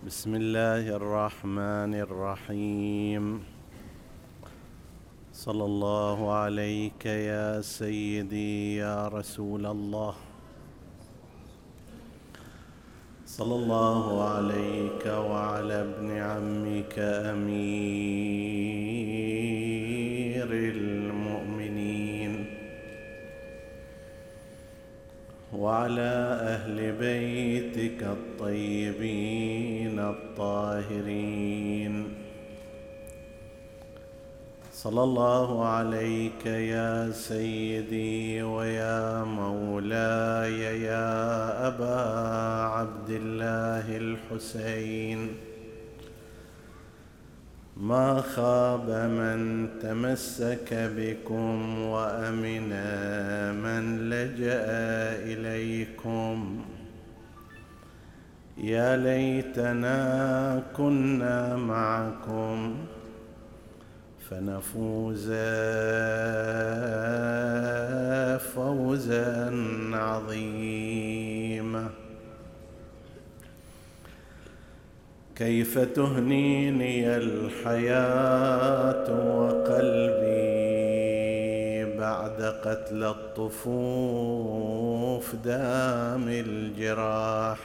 بسم الله الرحمن الرحيم. صلى الله عليك يا سيدي يا رسول الله، صلى الله عليك وعلى ابن عمك أمير المؤمنين وعلى أهل بيتك الطيبين الطاهرين. صلى الله عليك يا سيدي ويا مولاي يا أبا عبد الله الحسين. ما خاب من تمسك بكم وأمن من لجأ إليكم. يا ليتنا كنا معكم فنفوز فوزا عظيما. كيف تهنيني الحياة وقلبي بعد قتل الطفوف دام الجراح.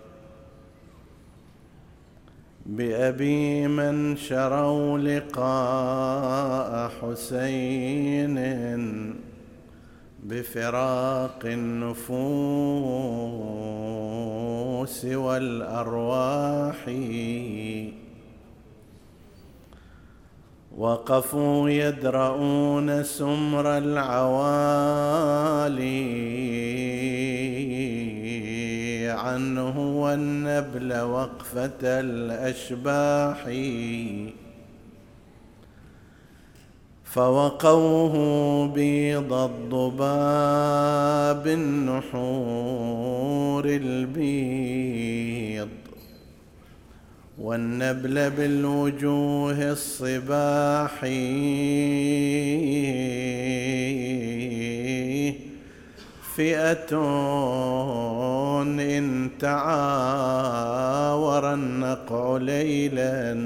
بأبي من شروا لقاء حسين بفراق النفوس والأرواح. وقفوا يدرؤون سمر العوالي عنه والنبل وقفة الأشباح. فوقوه بيض الضباب النحور البيض والنبل بالوجوه الصباح. فئة إن تعاور النقع ليلا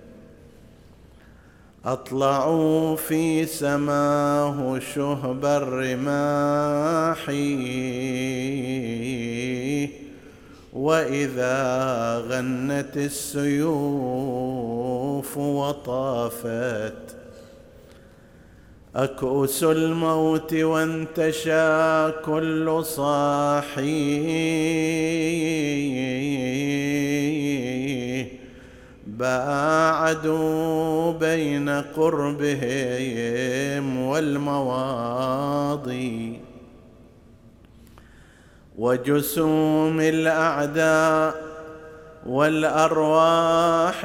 أطلعوا في سماه شهب الرماح. وإذا غنت السيوف وطافت أكؤس الموت وانتشى كل صاحي. باعدوا بين قربهم والمواضي وجسوم الأعداء والأرواح.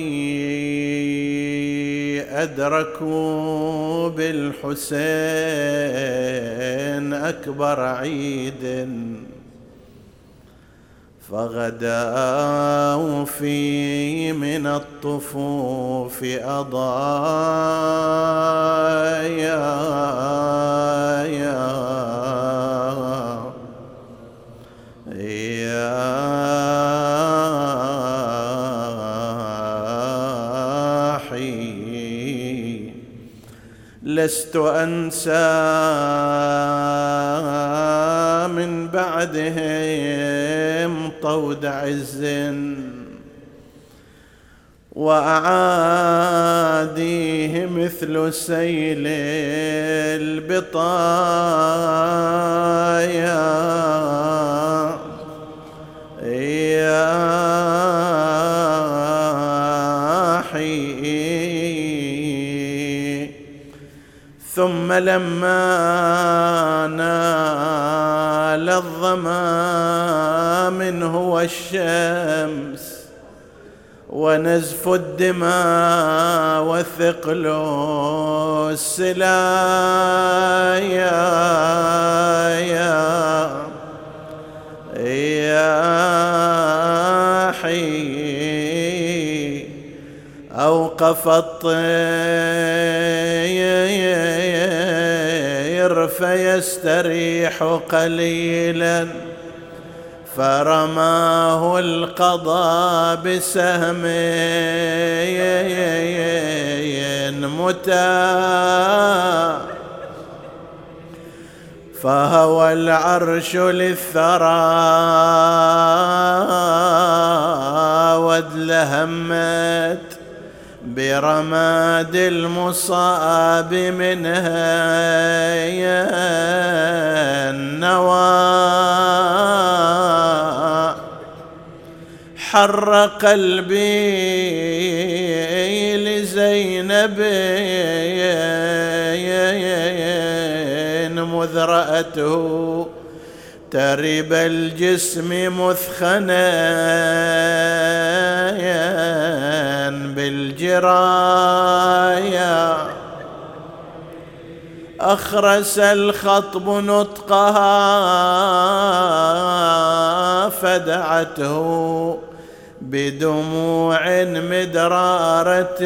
أدركوا بالحسين أكبر عيد فغداوا في من الطفوف أضايا. لست أنسى من بعدهم طود عز وأعاديه مثل سيل البطايا. ثم لما نال الظما منه والشمس ونزف الدماء وثقل السلايا. أوقف الطير فيستريح قليلا فرماه القضاء بسهم متى فهوى العرش للثرى وادلهمت برماد المصاب منها النوى حر قلبي لزينب مذ رأته ترب الجسم مثخنا بالجرايا أخرس الخطب نطقها فدعته بدموع مدرارة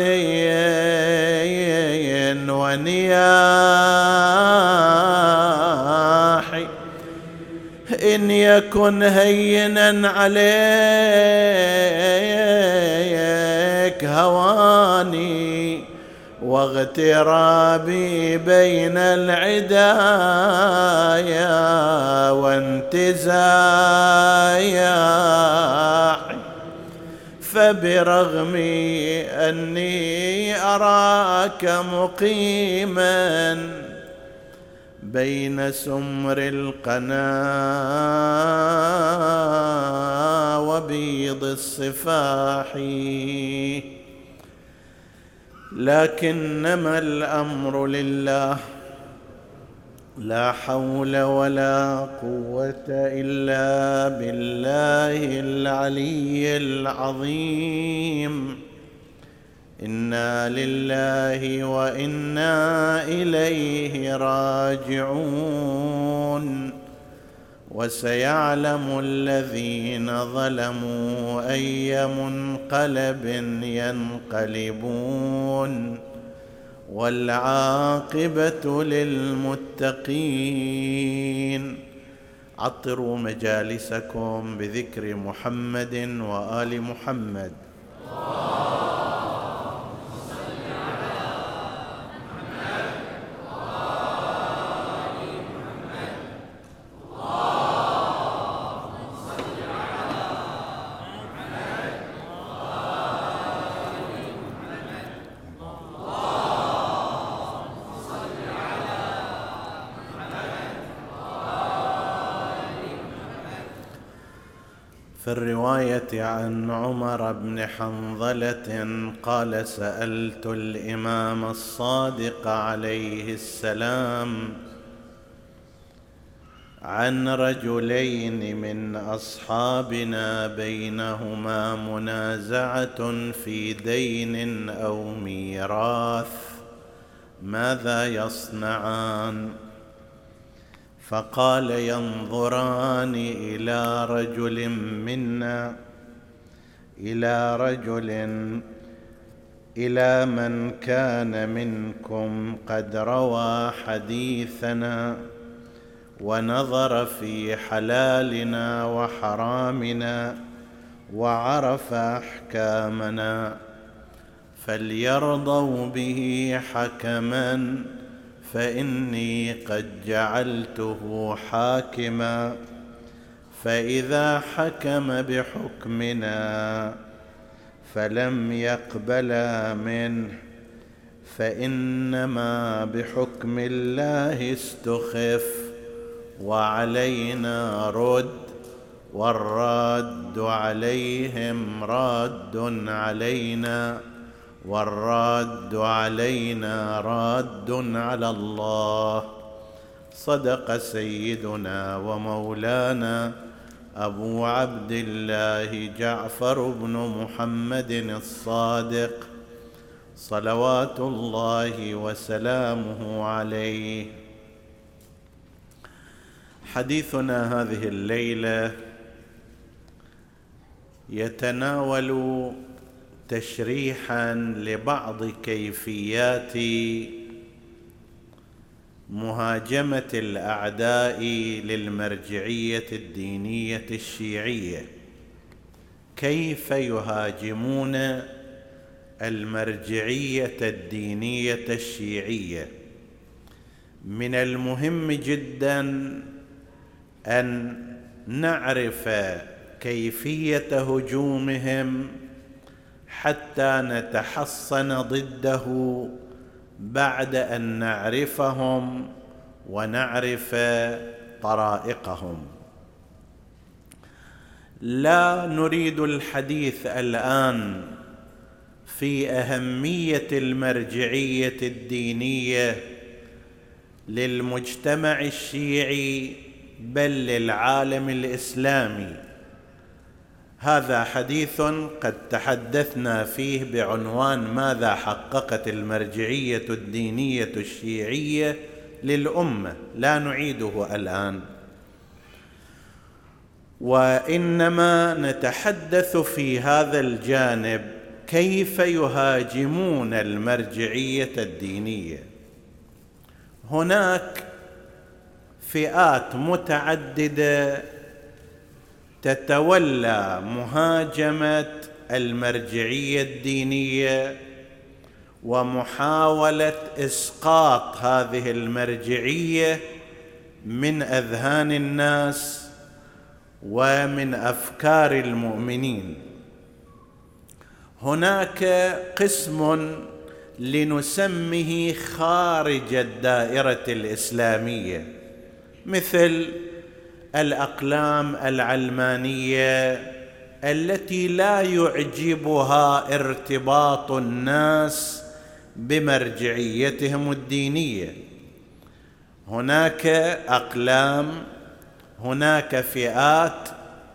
ونياح إن يكن هينا عليك هواني واغترابي بين العدايا وانتزايا فبرغم أني أراك مقيما بين سمر القنا وبيض الصفاح لكنما الأمر لله لا حول ولا قوة إلا بالله العلي العظيم إنا لله وإنا إليه راجعون وسيعلم الذين ظلموا أي منقلب ينقلبون والعاقبة للمتقين. عطروا مجالسكم بذكر محمد وآل محمد. في الرواية عن عمر بن حنظلة قال: سألت الإمام الصادق عليه السلام عن رجلين من أصحابنا بينهما منازعة في دين أو ميراث ماذا يصنعان؟ فقال: ينظران إلى من كان منكم قد روى حديثنا ونظر في حلالنا وحرامنا وعرف أحكامنا فليرضوا به حكما فإني قد جعلته حاكما فإذا حكم بحكمنا فلم يقبلا منه فإنما بحكم الله استخف وعلينا رد والراد عليهم راد علينا والراد علينا راد على الله. صدق سيدنا ومولانا أبو عبد الله جعفر بن محمد الصادق صلوات الله وسلامه عليه. حديثنا هذه الليلة يتناول تشريحا لبعض كيفيات مهاجمة الأعداء للمرجعية الدينية الشيعية. كيف يهاجمون المرجعية الدينية الشيعية؟ من المهم جدا أن نعرف كيفية هجومهم حتى نتحصن ضده بعد أن نعرفهم ونعرف طرائقهم. لا نريد الحديث الآن في أهمية المرجعية الدينية للمجتمع الشيعي بل للعالم الإسلامي. هذا حديث قد تحدثنا فيه بعنوان ماذا حققت المرجعية الدينية الشيعية للأمة، لا نعيده الآن، وإنما نتحدث في هذا الجانب كيف يهاجمون المرجعية الدينية. هناك فئات متعددة تتولى مهاجمة المرجعية الدينية ومحاولة إسقاط هذه المرجعية من أذهان الناس ومن أفكار المؤمنين. هناك قسم لنسميه خارج الدائرة الإسلامية، مثل الأقلام العلمانية التي لا يعجبها ارتباط الناس بمرجعيتهم الدينية. هناك أقلام، هناك فئات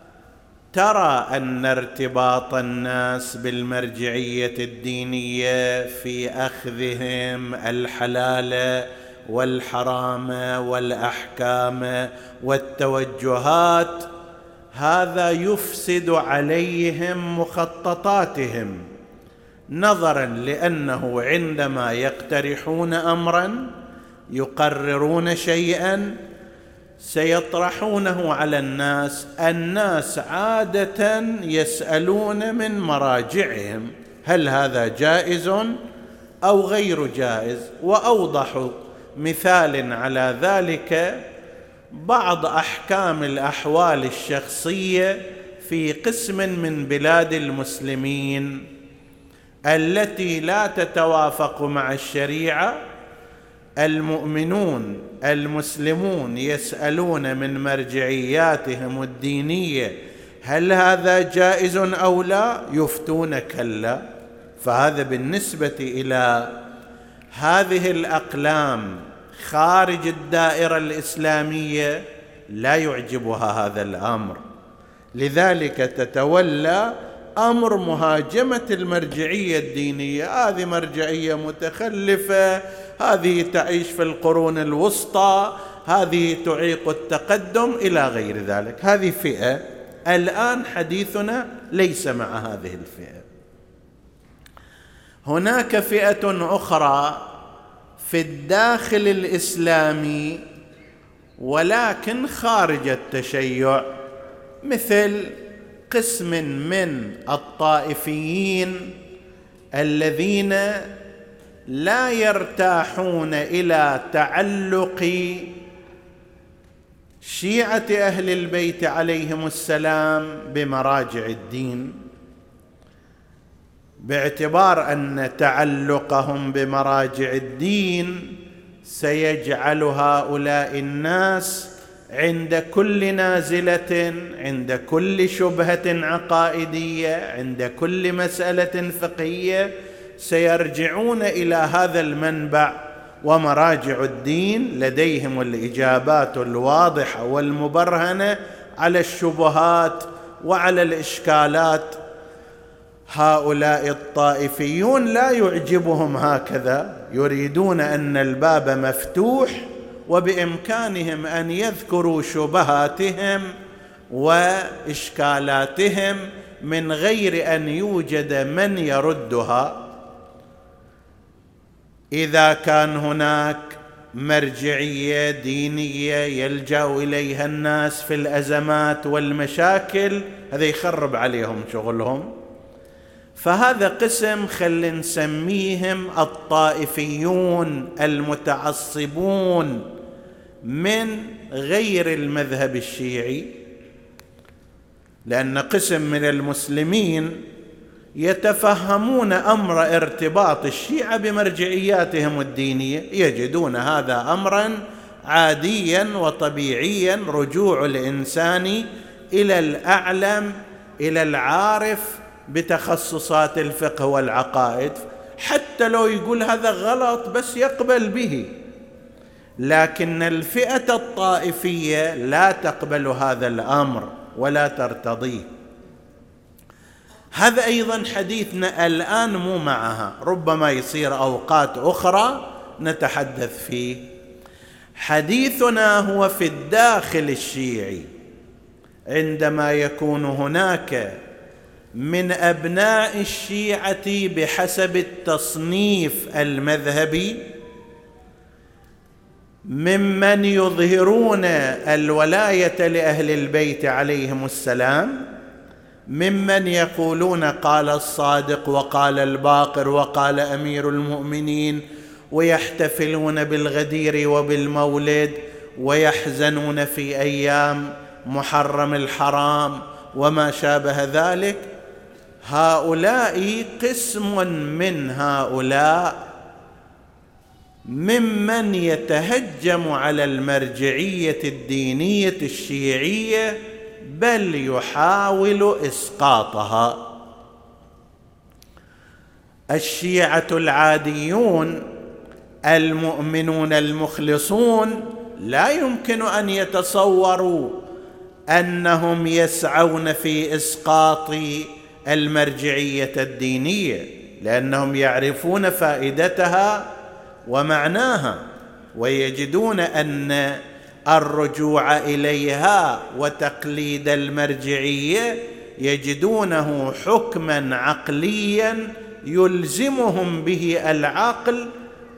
ترى أن ارتباط الناس بالمرجعية الدينية في أخذهم الحلال والحرام والأحكام والتوجهات هذا يفسد عليهم مخططاتهم، نظرا لأنه عندما يقترحون أمرا يقررون شيئا سيطرحونه على الناس عادة يسألون من مراجعهم هل هذا جائز أو غير جائز. وأوضح مثال على ذلك بعض أحكام الأحوال الشخصية في قسم من بلاد المسلمين التي لا تتوافق مع الشريعة. المؤمنون المسلمون يسألون من مرجعياتهم الدينية هل هذا جائز أو لا، يفتون كلا. فهذا بالنسبة إلى هذه الأقلام خارج الدائرة الإسلامية لا يعجبها هذا الأمر، لذلك تتولى أمر مهاجمة المرجعية الدينية. هذه مرجعية متخلفة، هذه تعيش في القرون الوسطى، هذه تعيق التقدم إلى غير ذلك. هذه فئة. الآن حديثنا ليس مع هذه الفئة. هناك فئة أخرى في الداخل الإسلامي ولكن خارج التشيع، مثل قسم من الطائفيين الذين لا يرتاحون إلى تعلق شيعة أهل البيت عليهم السلام بمراجع الدين، باعتبار أن تعلقهم بمراجع الدين سيجعل هؤلاء الناس عند كل نازلة، عند كل شبهة عقائدية، عند كل مسألة فقهية سيرجعون إلى هذا المنبع. ومراجع الدين لديهم الإجابات الواضحة والمبرهنة على الشبهات وعلى الإشكالات. هؤلاء الطائفيون لا يعجبهم هكذا، يريدون أن الباب مفتوح وبإمكانهم أن يذكروا شبهاتهم وإشكالاتهم من غير أن يوجد من يردها. إذا كان هناك مرجعية دينية يلجأ إليها الناس في الأزمات والمشاكل، هذا يخرب عليهم شغلهم. فهذا قسم خلينا نسميهم الطائفيون المتعصبون من غير المذهب الشيعي، لأن قسم من المسلمين يتفهمون أمر ارتباط الشيعة بمرجعياتهم الدينية، يجدون هذا أمرا عاديا وطبيعيا، رجوع الإنسان إلى الأعلم، إلى العارف بتخصصات الفقه والعقائد، حتى لو يقول هذا غلط بس يقبل به. لكن الفئة الطائفية لا تقبل هذا الأمر ولا ترتضيه. هذا أيضا حديثنا الآن مو معها، ربما يصير أوقات أخرى نتحدث فيه. حديثنا هو في الداخل الشيعي، عندما يكون هناك من أبناء الشيعة بحسب التصنيف المذهبي ممن يظهرون الولاية لأهل البيت عليهم السلام، ممن يقولون قال الصادق وقال الباقر وقال أمير المؤمنين، ويحتفلون بالغدير وبالمولد، ويحزنون في أيام محرم الحرام وما شابه ذلك. هؤلاء قسم من هؤلاء ممن يتهجم على المرجعية الدينية الشيعية، بل يحاول إسقاطها. الشيعة العاديون المؤمنون المخلصون لا يمكن أن يتصوروا أنهم يسعون في إسقاط المرجعية الدينية، لأنهم يعرفون فائدتها ومعناها، ويجدون أن الرجوع إليها وتقليد المرجعية يجدونه حكما عقليا يلزمهم به العقل،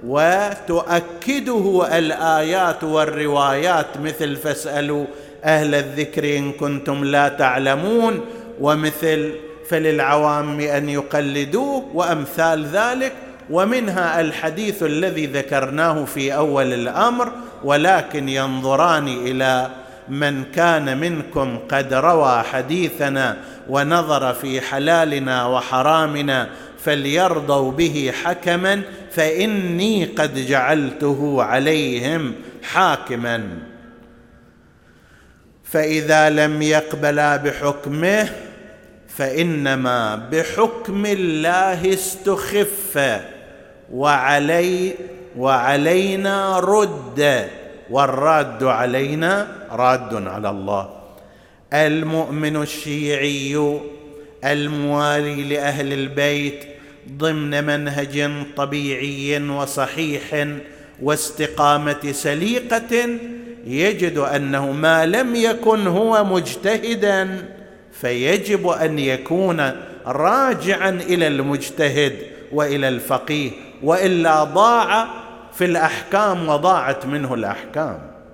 وتؤكده الآيات والروايات، مثل فاسألوا أهل الذكر إن كنتم لا تعلمون، ومثل فللعوام أن يقلدوه، وأمثال ذلك. ومنها الحديث الذي ذكرناه في أول الأمر: ولكن ينظران إلى من كان منكم قد روى حديثنا ونظر في حلالنا وحرامنا فليرضوا به حكما فإني قد جعلته عليهم حاكما. فإذا لم يقبلا بحكمه فإنما بحكم الله استخف، وعلينا رد، والراد علينا راد على الله. المؤمن الشيعي الموالي لأهل البيت ضمن منهج طبيعي وصحيح واستقامة سليقة يجد أنه ما لم يكن هو مجتهدا فيجب أن يكون راجعا إلى المجتهد وإلى الفقيه، وإلا ضاع في الأحكام وضاعت منه الأحكام.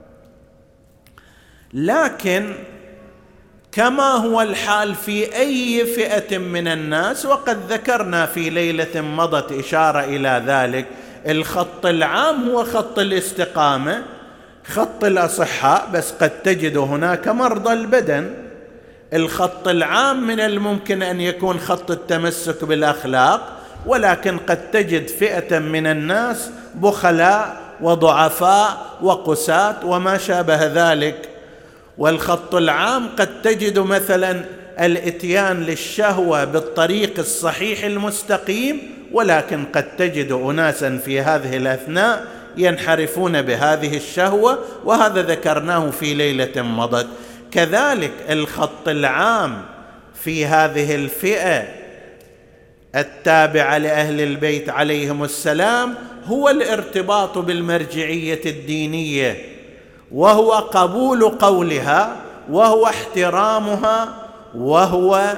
لكن كما هو الحال في أي فئة من الناس، وقد ذكرنا في ليلة مضت إشارة إلى ذلك، الخط العام هو خط الاستقامة، خط الأصحاء، بس قد تجد هناك مرضى البدن. الخط العام من الممكن أن يكون خط التمسك بالأخلاق، ولكن قد تجد فئة من الناس بخلاء وضعفاء وقساة وما شابه ذلك. والخط العام قد تجد مثلا الاتيان للشهوة بالطريق الصحيح المستقيم، ولكن قد تجد أناسا في هذه الأثناء ينحرفون بهذه الشهوة، وهذا ذكرناه في ليلة مضت. كذلك الخط العام في هذه الفئة التابعة لأهل البيت عليهم السلام هو الارتباط بالمرجعية الدينية، وهو قبول قولها، وهو احترامها، وهو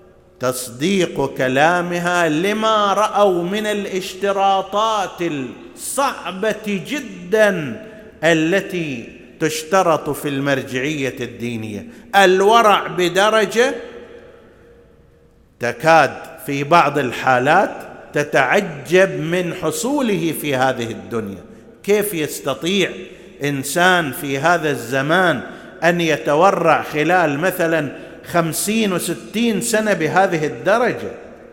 تصديق كلامها لما رأوا من الاشتراطات صعبة جدا التي تشترط في المرجعية الدينية. الورع بدرجة تكاد في بعض الحالات تتعجب من حصوله في هذه الدنيا. كيف يستطيع إنسان في هذا الزمان أن يتورع خلال مثلا 50 و60 سنة بهذه الدرجة؟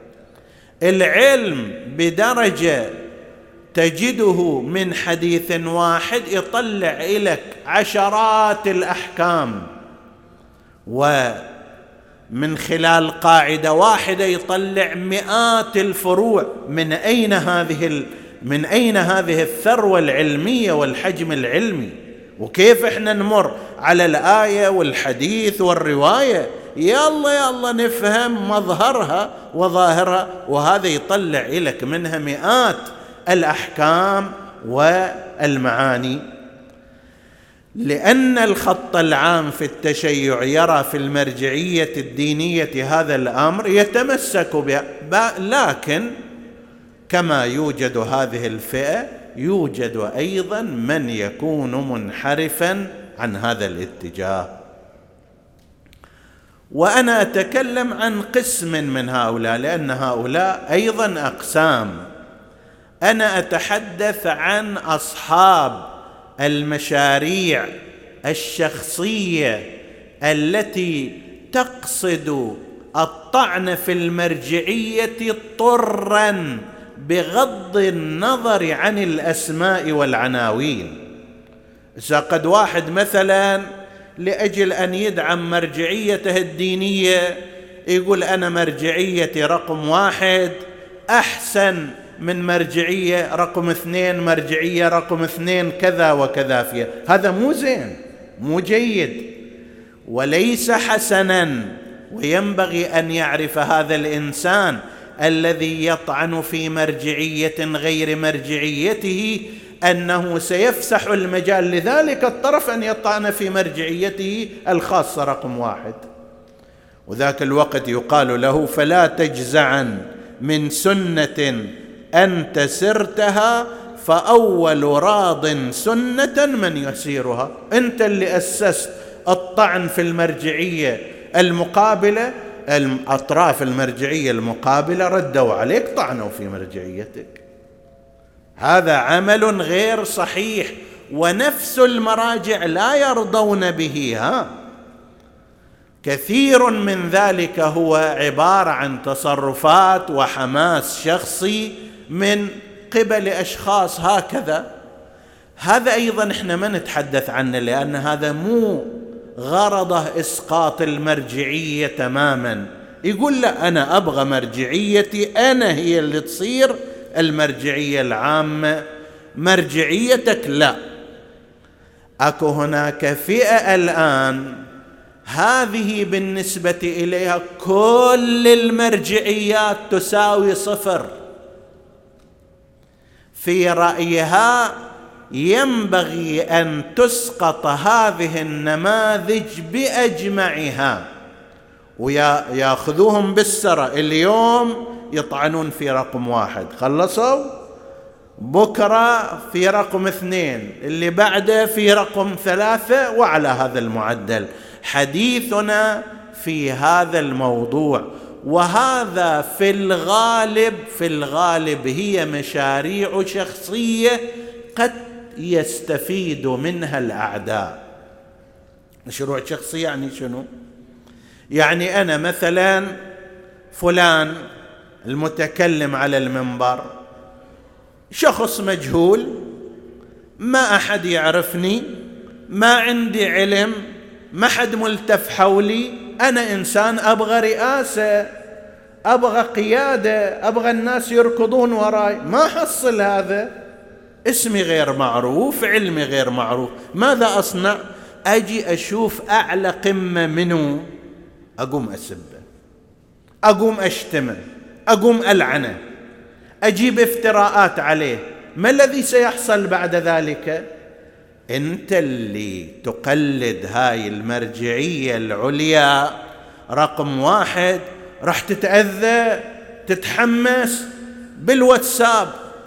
العلم بدرجة تجده من حديث واحد يطلع لك عشرات الأحكام، ومن خلال قاعدة واحدة يطلع مئات الفروع. من أين هذه الثروة العلمية والحجم العلمي؟ وكيف احنا نمر على الآية والحديث والرواية يلا نفهم مظهرها وظاهرها، وهذا يطلع لك منها مئات الأحكام والمعاني. لأن الخط العام في التشيع يرى في المرجعية الدينية هذا الأمر يتمسك به، لكن كما يوجد هذه الفئة يوجد أيضا من يكون منحرفا عن هذا الاتجاه. وأنا أتكلم عن قسم من هؤلاء، لأن هؤلاء أيضا أقسام. أنا أتحدث عن أصحاب المشاريع الشخصية التي تقصد الطعن في المرجعية طرا بغض النظر عن الأسماء والعناوين. إذا قد واحد مثلا لأجل أن يدعم مرجعيته الدينية يقول أنا مرجعيتي رقم 1 أحسن من مرجعية رقم 2، مرجعية رقم 2 كذا وكذا فيها، هذا مو زين، مو جيد وليس حسنا. وينبغي أن يعرف هذا الإنسان الذي يطعن في مرجعية غير مرجعيته أنه سيفسح المجال لذلك الطرف أن يطعن في مرجعيته الخاصة رقم 1. وذاك الوقت يقال له فلا تجزعا من سنة أنت سرتها فأول راض سنة من يسيرها. أنت اللي أسست الطعن في المرجعية المقابلة، الأطراف المرجعية المقابلة ردوا عليك طعنوا في مرجعيتك. هذا عمل غير صحيح، ونفس المراجع لا يرضون به. كثير من ذلك هو عبارة عن تصرفات وحماس شخصي من قبل أشخاص هكذا. هذا أيضا احنا ما نتحدث عنه، لأن هذا مو غرضه إسقاط المرجعية تماما. يقول لا، أنا أبغى مرجعيتي أنا هي اللي تصير المرجعية العامة، مرجعيتك لا. أكو هناك فئة الآن هذه بالنسبة إليها كل المرجعيات تساوي 0. في رأيها ينبغي أن تسقط هذه النماذج بأجمعها، ويأخذوهم بالسرة. اليوم يطعنون في رقم 1 خلصوا، بكرة في رقم 2، اللي بعده في رقم 3، وعلى هذا المعدل حديثنا في هذا الموضوع. وهذا في الغالب هي مشاريع شخصية قد يستفيد منها الأعداء. مشروع شخصي يعني شنو؟ يعني أنا مثلا فلان المتكلم على المنبر شخص مجهول، ما أحد يعرفني، ما عندي علم، ما حد ملتف حولي، أنا إنسان أبغى رئاسة، أبغى قيادة، أبغى الناس يركضون وراي، ما حصل هذا، اسمي غير معروف، علمي غير معروف، ماذا أصنع؟ أجي أشوف أعلى قمة منه أقوم أسبه، أقوم أشتمه، أقوم ألعنه، أجيب افتراءات عليه. ما الذي سيحصل بعد ذلك؟ أنت اللي تقلد هاي المرجعية العليا رقم 1 راح تتأذى، تتحمس بالواتساب،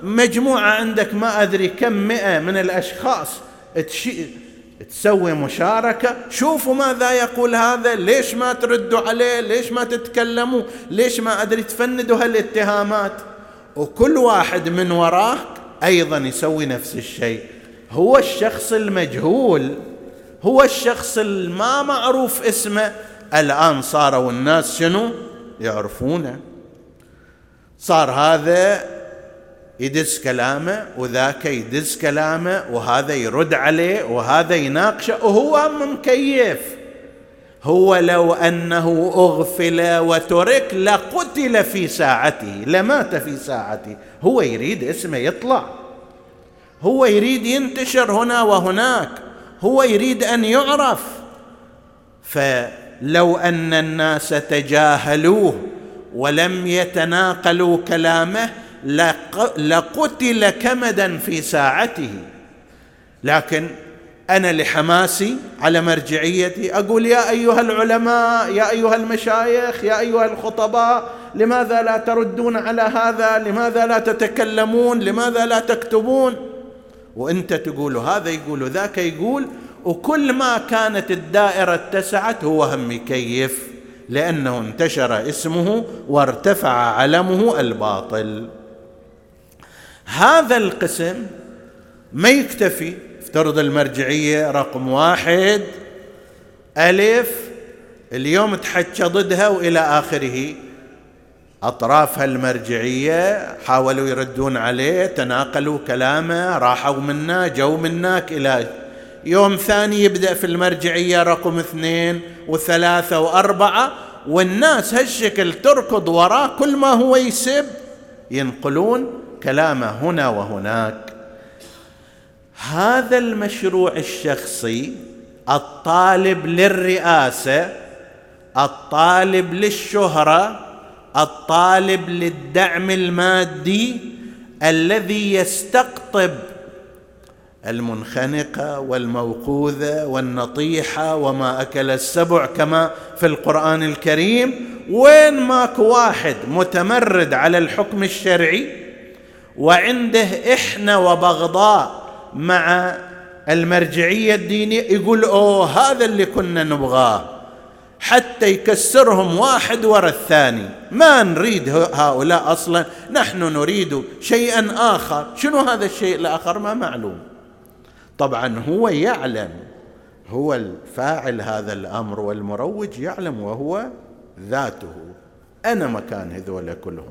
مجموعة عندك ما أدري كم 100 من الأشخاص تسوي مشاركة، شوفوا ماذا يقول هذا، ليش ما تردوا عليه، ليش ما تتكلموا، ليش ما أدري تفندوا هالاتهامات. وكل واحد من وراك أيضا يسوي نفس الشيء. هو الشخص المجهول، هو الشخص الما معروف اسمه، الآن صاروا الناس شنو يعرفونه. صار هذا يدز كلامه وذاك يدز كلامه، وهذا يرد عليه وهذا يناقشه، وهو مكيف. هو لو أنه أغفل وترك لقتل في ساعته، لمات في ساعته. هو يريد اسمه يطلع، هو يريد ينتشر هنا وهناك، هو يريد أن يعرف. فلو أن الناس تجاهلوه ولم يتناقلوا كلامه لقتل كمدا في ساعته. لكن أنا لحماسي على مرجعيتي أقول يا أيها العلماء، يا أيها المشايخ، يا أيها الخطباء، لماذا لا تردون على هذا؟ لماذا لا تتكلمون؟ لماذا لا تكتبون؟ وأنت تقول هذا يقول ذاك يقول، وكل ما كانت الدائرة اتسعت هو هم يكيف، لأنه انتشر اسمه وارتفع علمه الباطل. هذا القسم ما يكتفي. افترض المرجعية رقم 1 ألف اليوم تحكى ضدها وإلى آخره، أطرافها المرجعية حاولوا يردون عليه، تناقلوا كلامه، راحوا منا جو منك، إلى يوم ثاني يبدأ في المرجعية رقم 2 و3 و4، والناس هالشكل تركض وراه، كل ما هو يسب ينقلون كلامه هنا وهناك. هذا المشروع الشخصي، الطالب للرئاسة، الطالب للشهرة، الطالب للدعم المادي، الذي يستقطب المنخنقة والموقوذة والنطيحة وما أكل السبع كما في القرآن الكريم. وين ماك واحد متمرد على الحكم الشرعي وعنده إحنا وبغضاء مع المرجعية الدينية، يقول هذا اللي كنا نبغاه، حتى يكسرهم واحد وراء الثاني. ما نريد هؤلاء أصلا، نحن نريد شيئا آخر. شنو هذا الشيء الآخر؟ ما معلوم. طبعا هو يعلم، هو الفاعل هذا الأمر والمروج يعلم، وهو ذاته. أنا مكان هذول كلهم.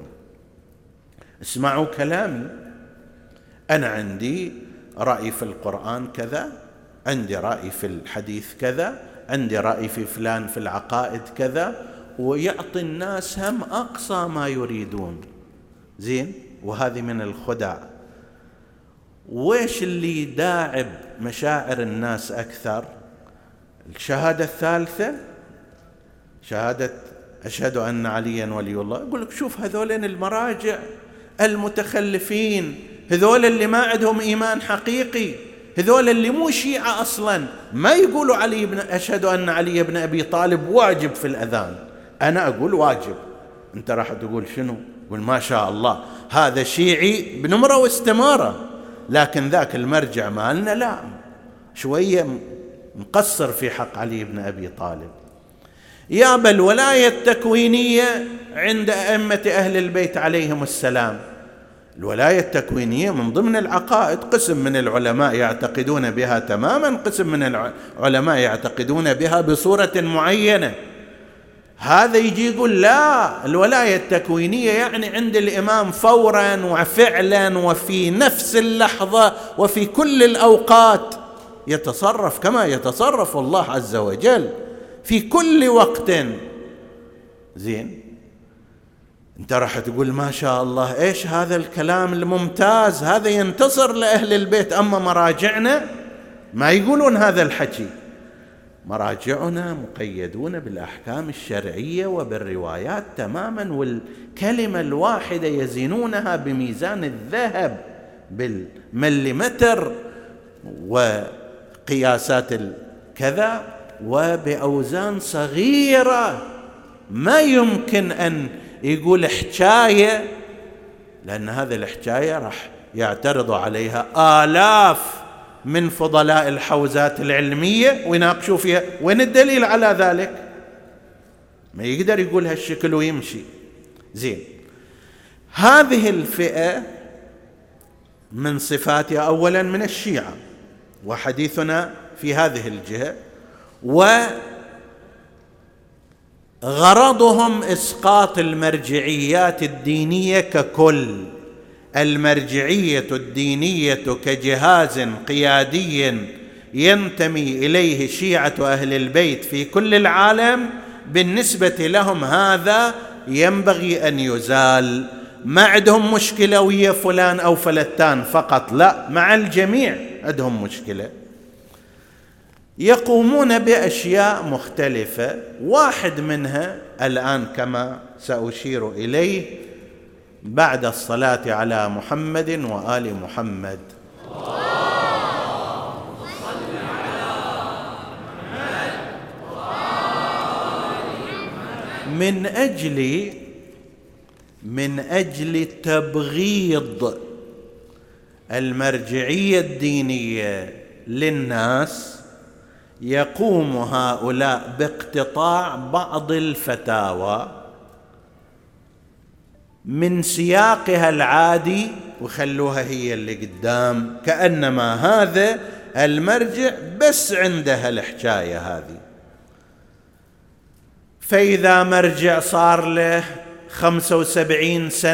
اسمعوا كلامي، أنا عندي رأي في القرآن كذا، عندي رأي في الحديث كذا، عندي رأي في فلان في العقائد كذا، ويعطي الناس هم أقصى ما يريدون. زين، وهذه من الخدع. ويش اللي يداعب مشاعر الناس أكثر؟ الشهادة الثالثة، شهادة أشهد أن عليا ولي الله. يقول لك شوف هذولين المراجع المتخلفين، هذول اللي ما عندهم إيمان حقيقي، هذول اللي مو شيعة أصلا، ما يقولوا علي بن أشهد أن علي بن أبي طالب واجب في الأذان. أنا أقول واجب، أنت راح تقول شنو؟ قول ما شاء الله هذا شيعي بنمرة واستمارة، لكن ذاك المرجع مالنا لا، شوية مقصر في حق علي بن أبي طالب. يا بل الولاية التكوينية عند أئمة أهل البيت عليهم السلام. الولاية التكوينية من ضمن العقائد، قسم من العلماء يعتقدون بها تماما، قسم من العلماء يعتقدون بها بصورة معينة. هذا يجي يقول لا، الولاية التكوينية يعني عند الإمام فورا وفعلا وفي نفس اللحظة وفي كل الأوقات يتصرف كما يتصرف الله عز وجل في كل وقت. زين، انت راح تقول ما شاء الله ايش هذا الكلام الممتاز، هذا ينتصر لأهل البيت. أما مراجعنا ما يقولون هذا الحكي، مراجعنا مقيدون بالأحكام الشرعية وبالروايات تماما، والكلمة الواحدة يزنونها بميزان الذهب بالمليمتر وقياسات الكذا وبأوزان صغيرة. ما يمكن أن يقول حكاية، لأن هذه الحكاية راح يعترض عليها آلاف من فضلاء الحوزات العلمية ويناقشوا فيها. وين الدليل على ذلك؟ ما يقدر يقول هالشكل ويمشي. زين، هذه الفئة من صفاتها أولا من الشيعة، وحديثنا في هذه الجهة، وغرضهم إسقاط المرجعيات الدينية ككل. المرجعية الدينية كجهاز قيادي ينتمي إليه شيعة أهل البيت في كل العالم، بالنسبة لهم هذا ينبغي أن يزال. ما عندهم مشكلة ويا فلان أو فلتان فقط، لا، مع الجميع عندهم مشكلة. يقومون بأشياء مختلفة، واحد منها الآن كما سأشير إليه بعد الصلاة على محمد وآل محمد. من أجل تبغيض المرجعية الدينية للناس يقوم هؤلاء باقتطاع بعض الفتاوى من سياقها العادي وخلوها هي اللي قدام، كأنما هذا المرجع بس عندها الحكاية هذه. فإذا مرجع صار له 75 سنة